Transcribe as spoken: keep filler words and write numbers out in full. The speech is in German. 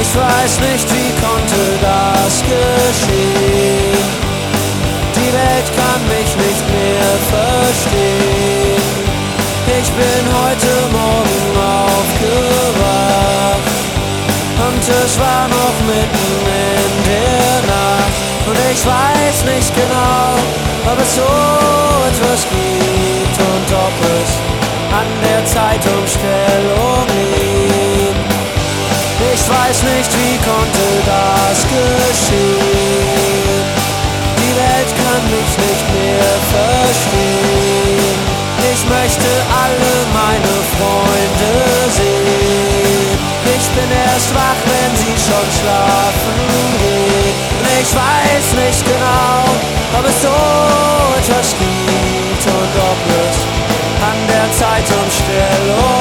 Ich weiß nicht, wie konnte das geschehen. Die Welt kann mich nicht mehr verstehen. Ich bin heute Morgen aufgewacht und es war noch mitten in der Nacht. Und ich weiß nicht genau, ob es so etwas gibt und ob es an der Zeitumstellung liegt. Ich weiß nicht, wie konnte das geschehen. Die Welt kann mich nicht mehr verstehen. Ich möchte alle meine Freunde sehen. Ich bin erst wach, wenn sie schon schlafen gehen. Und ich weiß nicht genau, ob es so etwas gibt und ob es an der Zeitumstellung